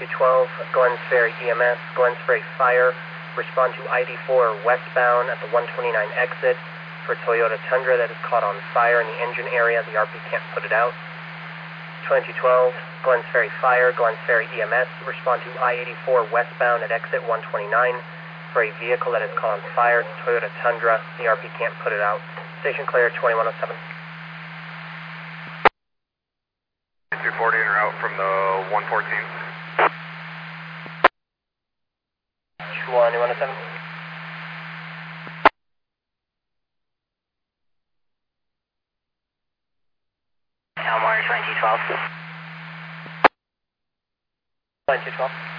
2012, Glens Ferry EMS, Glens Ferry Fire, respond to ID4 westbound at the 129 exit for Toyota Tundra that is caught on fire in the engine area. The RP can't put it out. 2212, Glens Ferry Fire, Glens Ferry EMS, respond to I-84 westbound at exit 129 for a vehicle that is caught on fire. It's a Toyota Tundra. The RP can't put it out. Station clear, 2107. It's reporting en route from the 114. 2107. Elmore 2212. 2212.